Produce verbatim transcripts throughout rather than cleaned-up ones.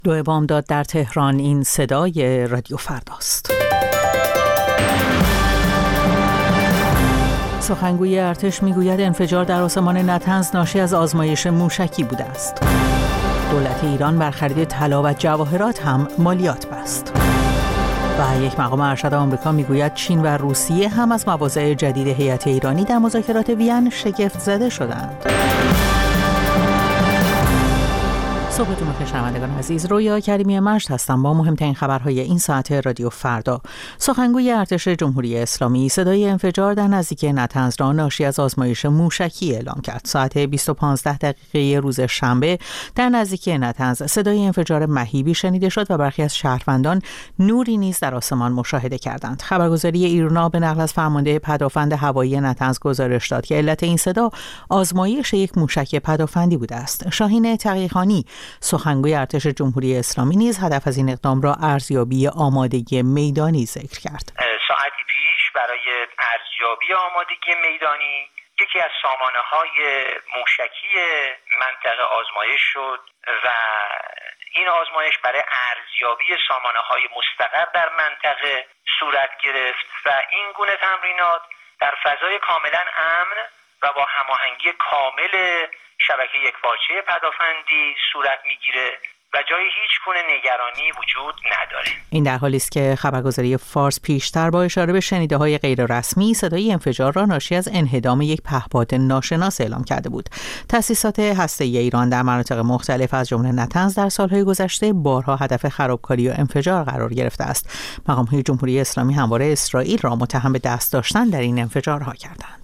دو بامداد در تهران. این صدای رادیو فرداست. سخنگوی ارتش میگوید انفجار در آسمان نطنز ناشی از آزمایش موشکی بوده است. دولت ایران بر خرید طلا و جواهرات هم مالیات بست. و یک مقام ارشد آمریکا میگوید چین و روسیه هم از مواضع جدید هیئت ایرانی در مذاکرات وین شگفت زده شدند. صبحتون بخیر شنوندگان عزیز، رویا کریمی مجد هستم با مهمترین خبرهای این ساعت رادیو فردا. سخنگوی ارتش جمهوری اسلامی صدای انفجار در نزدیکی نطنز را ناشی از آزمایش موشکی اعلام کرد. ساعت بیست و پنج دقیقه روز شنبه در نزدیکی نطنز صدای انفجار مهیبی شنیده شد و برخی از شهروندان نوری نیز در آسمان مشاهده کردند. خبرگزاری ایرنا به نقل از فرمانده پدافند هوایی نطنز گزارش داد که علت این صدا آزمایش یک موشک پدافندی بوده است. شاهین تقی‌خانی سخنگوی ارتش جمهوری اسلامی نیز هدف از این اقدام را ارزیابی آمادگی میدانی ذکر کرد. ساعتی پیش برای ارزیابی آمادگی میدانی یکی از سامانه‌های موشکی منطقه آزمایش شد و این آزمایش برای ارزیابی سامانه‌های مستقر در منطقه صورت گرفت و این گونه تمرینات در فضای کاملا امن و با هماهنگی کامل شبکه یکپارچه پدافندی صورت میگیره و جای هیچ گونه نگرانی وجود نداره. این در حالی است که خبرگزاری فارس پیشتر با اشاره به شنیده‌های غیررسمی صدای انفجار را ناشی از انهدام یک پهپاد ناشناس اعلام کرده بود. تأسیسات هسته‌ای ایران در مناطق مختلف از جمله نطنز در سالهای گذشته بارها هدف خرابکاری و انفجار قرار گرفته است. مقام‌های جمهوری اسلامی همواره اسرائیل را متهم به دست داشتن در این انفجارها کردند.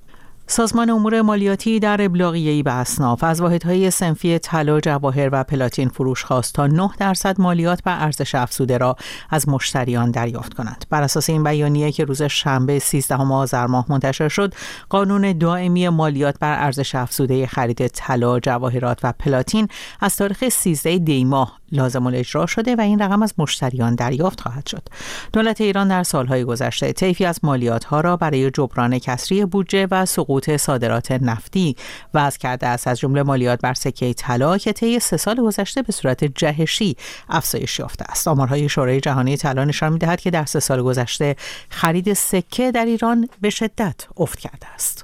سازمان امور مالیاتی در ابلاغیه‌ای به اصناف از واحدهای صنفی طلا، جواهر و پلاتین فروش خواست تا نه درصد مالیات بر ارزش افزوده را از مشتریان دریافت کنند. بر اساس این بیانیه که روز شنبه سیزدهم آذر ماه منتشر شد، قانون دائمی مالیات بر ارزش افزوده خرید طلا، جواهرات و پلاتین از تاریخ سیزدهم دی ماه لازم الاجرا شده و این رقم از مشتریان دریافت خواهد شد. دولت ایران در سالهای گذشته طیفی از مالیات‌ها را برای جبران کسری بودجه و سقوط صادرات نفتی وضع کرده است، از جمله مالیات بر سکه طلا که طی سه سال گذشته به صورت جهشی افزایش یافته است. آمارهای شورای جهانی طلا نشان می‌دهد که در سه سال گذشته خرید سکه در ایران به شدت افت کرده است.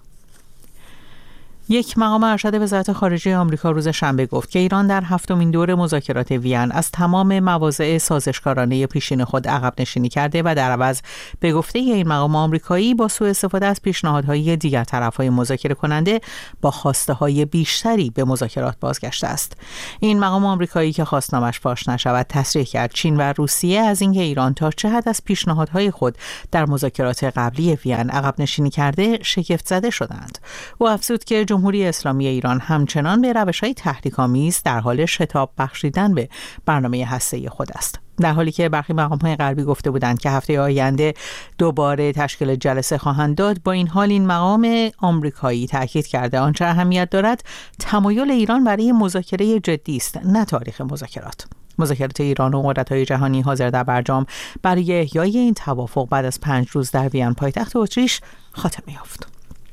یک مقام ارشد وزارت خارجه آمریکا روز شنبه گفت که ایران در هفتمین دور مذاکرات وین از تمام مواضع سازشکارانه پیشین خود عقب نشینی کرده و در عوض به گفته این مقام آمریکایی با سوء استفاده از پیشنهادهای دیگر طرف‌های مذاکره کننده با خواسته‌های بیشتری به مذاکرات بازگشته است. این مقام آمریکایی که خواست نامش فاش نشود تصریح کرد چین و روسیه از اینکه ایران تا چه حد از پیشنهادهای خود در مذاکرات قبلی وین عقب نشینی کرده شگفت زده شدند. او افزود که جمهوری اسلامی ایران همچنان به روش‌های تحریک‌آمیز در حال شتاب بخشیدن به برنامه هسته‌ای خود است. در حالی که برخی مقام‌های غربی گفته بودند که هفته آینده دوباره تشکیل جلسه خواهند داد، با این حال این مقام آمریکایی تاکید کرده آنچه اهمیت دارد تمایل ایران برای مذاکره جدی است، نه تاریخ مذاکرات. مذاکرات ایران و قدرت‌های جهانی حاضر در برجام برای احیای این توافق بعد از پنج روز در وین پایتخت اتریش خاتمه یافت.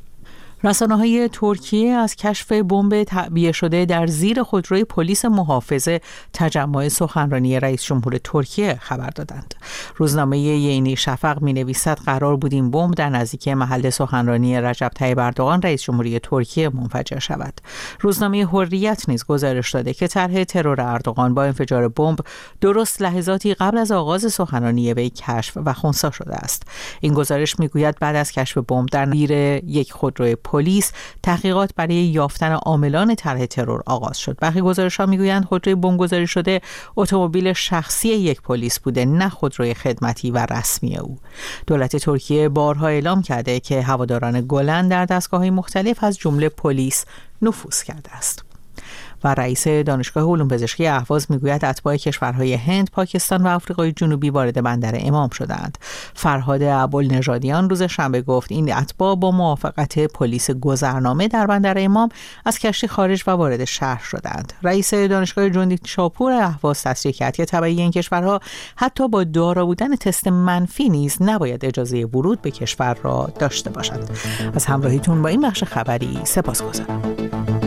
رسانه‌های ترکیه از کشف بمب تعبیه شده در زیر خودروی پلیس محافظ تجمع سخنرانی رئیس جمهور ترکیه خبر دادند. روزنامه یینی شفق می‌نویسد قرار بود این بمب در نزدیکی محل سخنرانی رجب طیب اردوغان رئیس جمهوری ترکیه منفجر شود. روزنامه حریت نیز گزارش داده که طرح ترور اردوغان با انفجار بمب درست لحظاتی قبل از آغاز سخنرانی وی کشف و خنثی شده است. این گزارش می‌گوید بعد از کشف بمب در زیر یک خودروی پلیس تحقیقات برای یافتن عاملان طرح ترور آغاز شد. برخی گزارش‌ها می‌گویند خودروی بمبگذاری شده اتومبیل شخصی یک پلیس بوده، نه خودروی خدمتی و رسمی او. دولت ترکیه بارها اعلام کرده که هواداران گلن در دستگاه‌های مختلف از جمله پلیس نفوذ کرده است. و رئیس دانشگاه علوم پزشکی اهواز میگوید اتباع کشورهای هند، پاکستان و آفریقای جنوبی وارد بندر امام شدند. فرهاد ابوالنژادیان روز شنبه گفت این اتباع با موافقت پلیس گذرنامه در بندر امام از کشتی خارج و وارد شهر شدند. رئیس دانشگاه جندی شاپور اهواز تصریح کرد که تبعی این کشورها حتی با دارا بودن تست منفی نیز نباید اجازه ورود به کشور را داشته باشند. از همراهیتون با این بخش خبری سپاسگزارم.